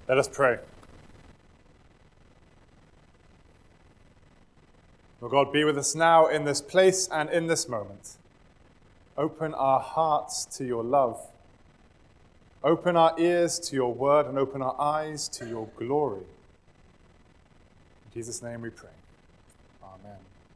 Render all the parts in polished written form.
Let us pray. Lord God, be with us now in this place and in this moment. Open our hearts to your love. Open our ears to your word and open our eyes to your glory. In Jesus' name we pray. Amen.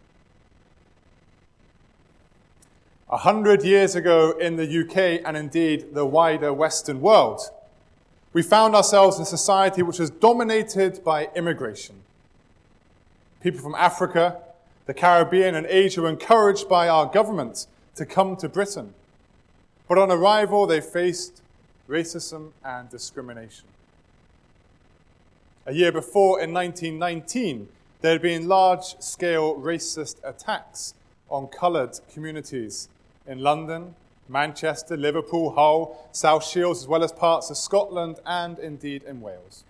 100 years ago in the UK and indeed the wider Western world, we found ourselves in a society which was dominated by immigration. People from Africa, the Caribbean and Asia were encouraged by our government to come to Britain. But on arrival, they faced racism and discrimination. A year before, in 1919, there had been large-scale racist attacks on coloured communities in London, Manchester, Liverpool, Hull, South Shields, as well as parts of Scotland and indeed in Wales.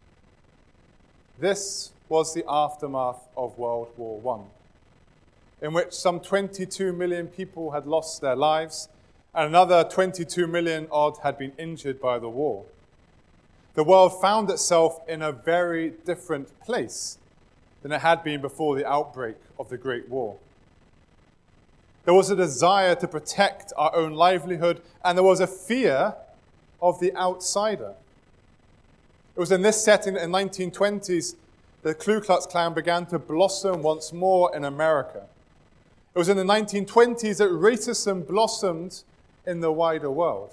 This was the aftermath of World War I, in which some 22 million people had lost their lives and another 22 million odd had been injured by the war. The world found itself in a very different place than it had been before the outbreak of the Great War. There was a desire to protect our own livelihood, and there was a fear of the outsider. It was in this setting that in the 1920s, the Ku Klux Klan began to blossom once more in America. It was in the 1920s that racism blossomed in the wider world.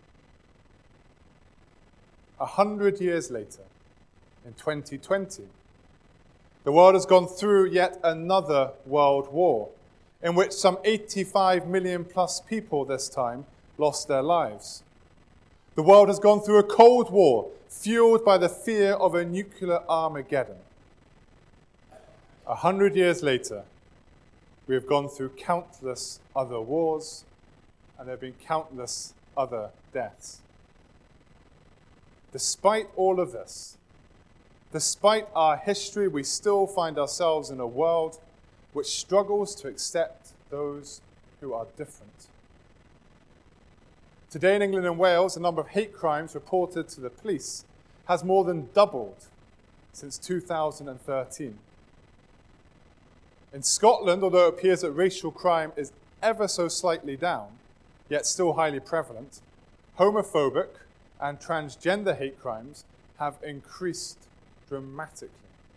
100 years later, in 2020, the world has gone through yet another world war, in which some 85 million plus people this time lost their lives. The world has gone through a Cold War, fueled by the fear of a nuclear Armageddon. 100 years later, we have gone through countless other wars, and there have been countless other deaths. Despite all of this, despite our history, we still find ourselves in a world which struggles to accept those who are different. Today in England and Wales, the number of hate crimes reported to the police has more than doubled since 2013. In Scotland, although it appears that racial crime is ever so slightly down, yet still highly prevalent, homophobic and transgender hate crimes have increased dramatically.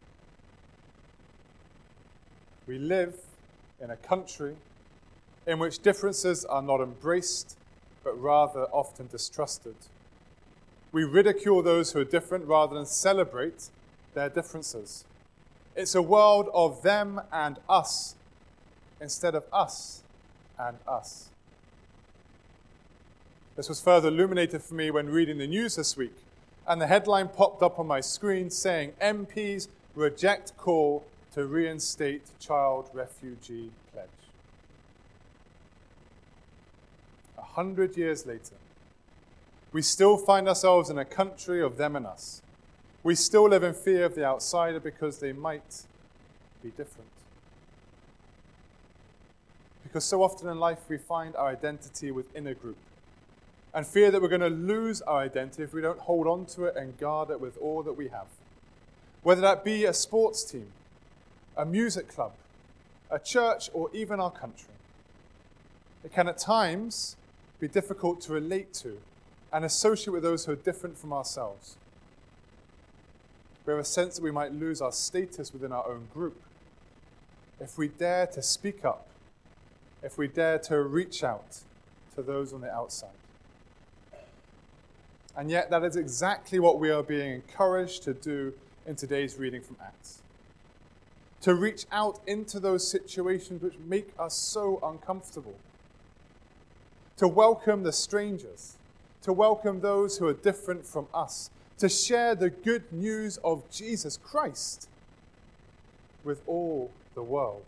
We live in a country in which differences are not embraced, but rather often distrusted. We ridicule those who are different rather than celebrate their differences. It's a world of them and us, instead of us and us. This was further illuminated for me when reading the news this week, and the headline popped up on my screen saying, MPs reject call to reinstate child refugee pledge. 100 years later, we still find ourselves in a country of them and us. We still live in fear of the outsider because they might be different. Because so often in life we find our identity within a group and fear that we're going to lose our identity if we don't hold on to it and guard it with all that we have. Whether that be a sports team, a music club, a church, or even our country. It can at times be difficult to relate to and associate with those who are different from ourselves. We have a sense that we might lose our status within our own group if we dare to speak up, if we dare to reach out to those on the outside. And yet that is exactly what we are being encouraged to do in today's reading from Acts. To reach out into those situations which make us so uncomfortable. To welcome the strangers. To welcome those who are different from us. To share the good news of Jesus Christ with all the world.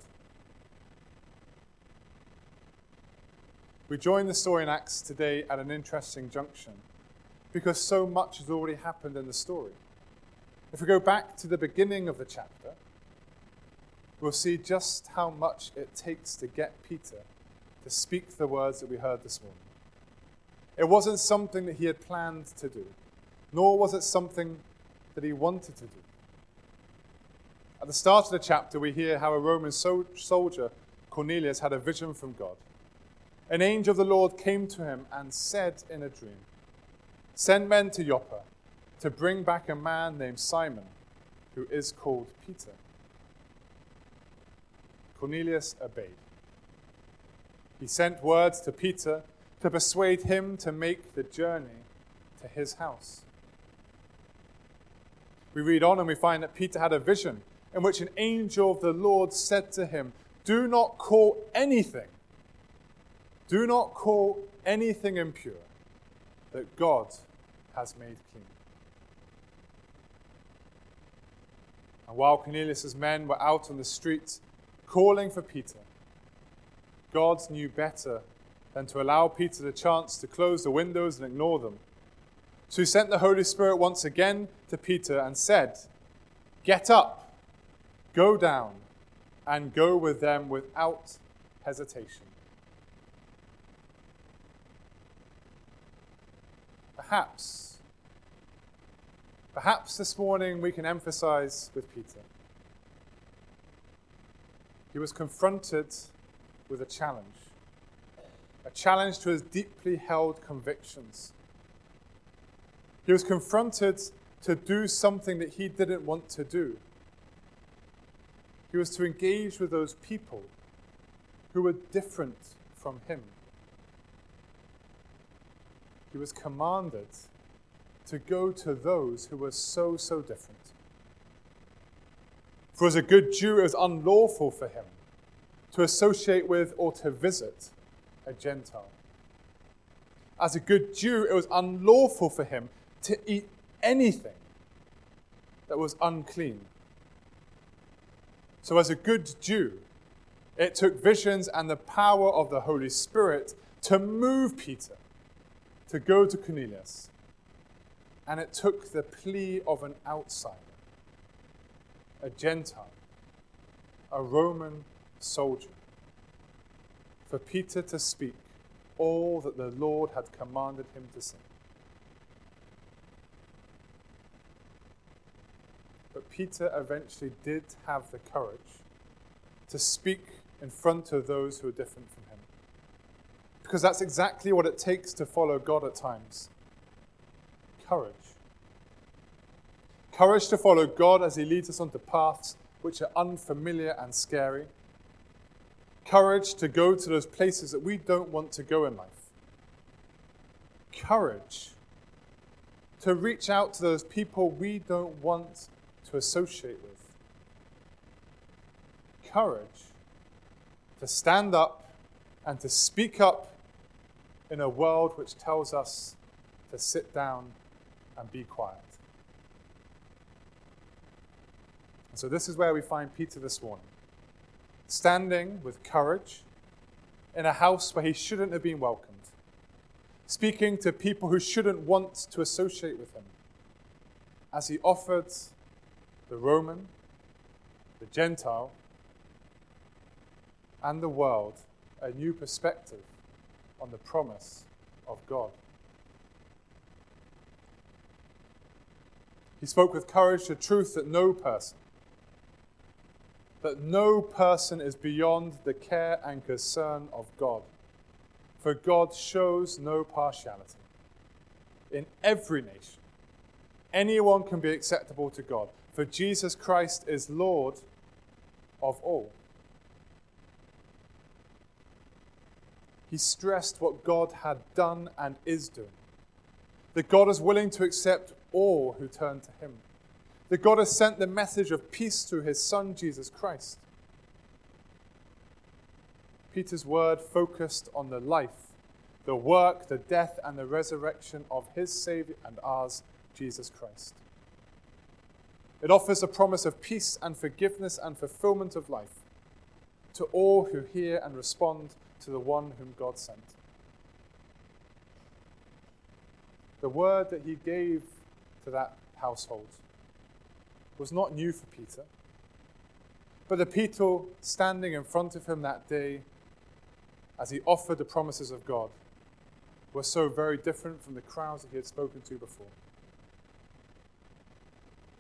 We join the story in Acts today at an interesting junction because so much has already happened in the story. If we go back to the beginning of the chapter, we'll see just how much it takes to get Peter to speak the words that we heard this morning. It wasn't something that he had planned to do, nor was it something that he wanted to do. At the start of the chapter, we hear how a Roman soldier, Cornelius, had a vision from God. An angel of the Lord came to him and said in a dream, "Send men to Joppa to bring back a man named Simon, who is called Peter." Cornelius obeyed. He sent words to Peter to persuade him to make the journey to his house. We read on and we find that Peter had a vision in which an angel of the Lord said to him, do not call anything impure that God has made clean. And while Cornelius' men were out on the streets calling for Peter, God knew better than to allow Peter the chance to close the windows and ignore them. So he sent the Holy Spirit once again to Peter and said, "Get up, go down, and go with them without hesitation." Perhaps this morning we can emphasize with Peter. He was confronted with a challenge to his deeply held convictions. He was confronted to do something that he didn't want to do. He was to engage with those people who were different from him. He was commanded to go to those who were so different. For as a good Jew, it was unlawful for him to associate with or to visit a Gentile. As a good Jew, it was unlawful for him to eat anything that was unclean. So as a good Jew, it took visions and the power of the Holy Spirit to move Peter to go to Cornelius. And it took the plea of an outsider, a Gentile, a Roman soldier, for Peter to speak all that the Lord had commanded him to say. But Peter eventually did have the courage to speak in front of those who are different from him. Because that's exactly what it takes to follow God at times. Courage. Courage to follow God as he leads us onto paths which are unfamiliar and scary. Courage to go to those places that we don't want to go in life. Courage to reach out to those people we don't want to associate with. Courage to stand up and to speak up in a world which tells us to sit down and be quiet. And so this is where we find Peter this morning, standing with courage in a house where he shouldn't have been welcomed, speaking to people who shouldn't want to associate with him, as he offered the Roman, the Gentile, and the world a new perspective on the promise of God. He spoke with courage the truth that no person is beyond the care and concern of God. For God shows no partiality. In every nation, anyone can be acceptable to God, for Jesus Christ is Lord of all. He stressed what God had done and is doing. That God is willing to accept all who turn to him. That God has sent the message of peace through his Son, Jesus Christ. Peter's word focused on the life, the work, the death, and the resurrection of his Savior and ours, Jesus Christ. It offers a promise of peace and forgiveness and fulfillment of life to all who hear and respond to the one whom God sent. The word that he gave to that household was not new for Peter, but the people standing in front of him that day as he offered the promises of God were so very different from the crowds that he had spoken to before.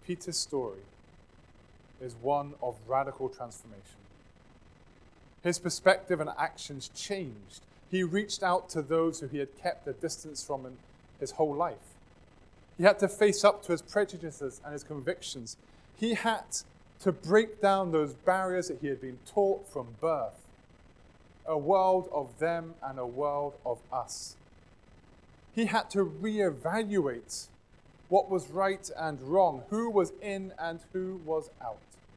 Peter's story is one of radical transformation. His perspective and actions changed. He reached out to those who he had kept a distance from in his whole life. He had to face up to his prejudices and his convictions. He had to break down those barriers that he had been taught from birth. A world of them and a world of us. He had to reevaluate what was right and wrong, who was in and who was out.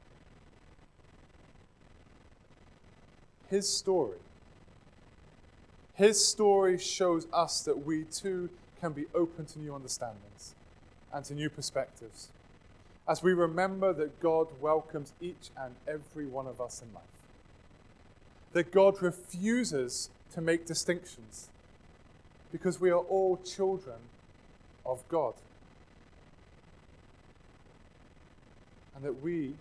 His story shows us that we too can be open to new understandings and to new perspectives as we remember that God welcomes each and every one of us in life. That God refuses to make distinctions because we are all children of God. And that we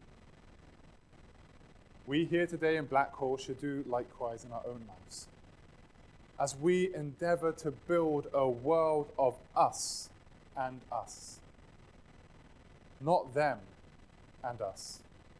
here today in Blackhall should do likewise in our own lives. As we endeavor to build a world of us and us. Not them and us.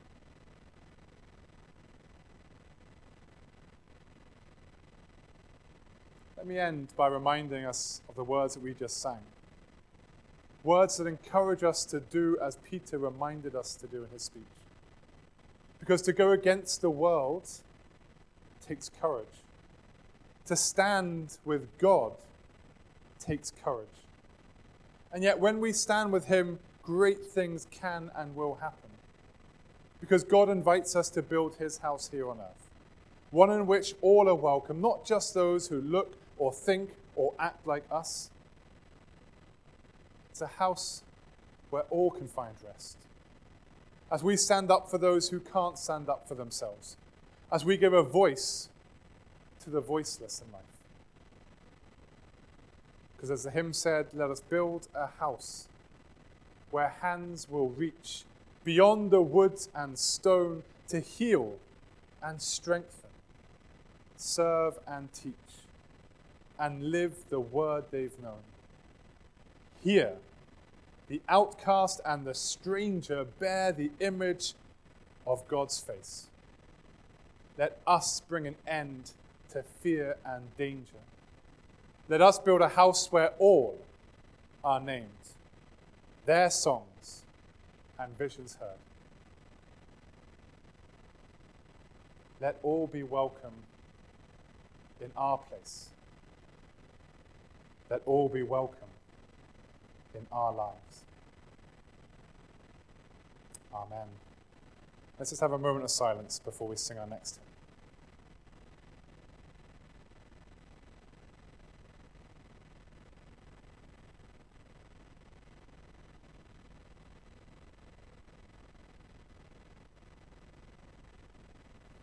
Let me end by reminding us of the words that we just sang. Words that encourage us to do as Peter reminded us to do in his speech. Because to go against the world takes courage. To stand with God takes courage. And yet when we stand with him, great things can and will happen. Because God invites us to build his house here on earth. One in which all are welcome, not just those who look or think or act like us. It's a house where all can find rest. As we stand up for those who can't stand up for themselves. As we give a voice to the voiceless in life. Because as the hymn said, let us build a house where hands will reach beyond the wood and stone to heal and strengthen, serve and teach, and live the word they've known. Here, the outcast and the stranger bear the image of God's face. Let us bring an end to fear and danger. Let us build a house where all are named, their songs and visions heard. Let all be welcome in our place. Let all be welcome in our lives. Amen. Let's just have a moment of silence before we sing our next hymn.